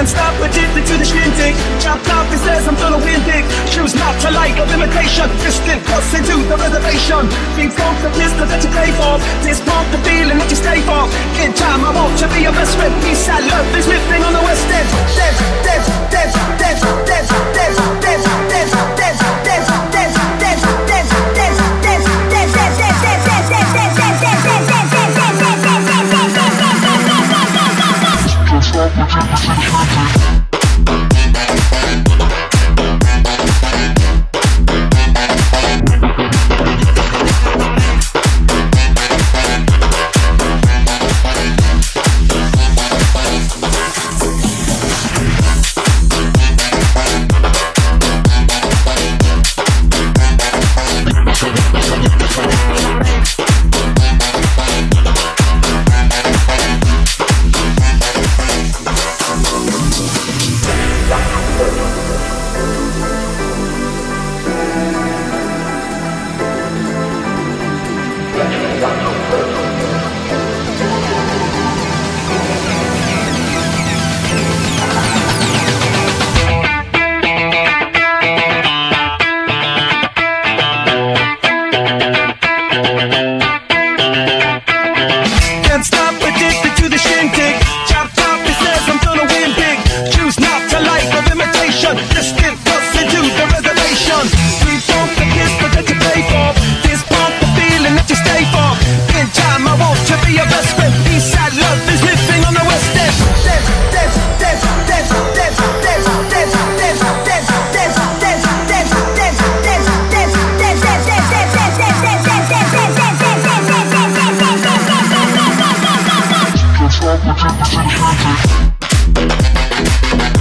Can't stop, addicted to the shindig. Chopped off, he says I'm gonna win big. Choose not to like of imitation. Distant cuts into the reservation. Think funk the pistol that you play for. This pump the feeling that you stay for. In time, I want to be your best friend. Peace and love is living on the west end. Dead, dead, dead, dead, dead, dead, dead, dead, dead, dead, dead, dead, dead, dead, dead, Stop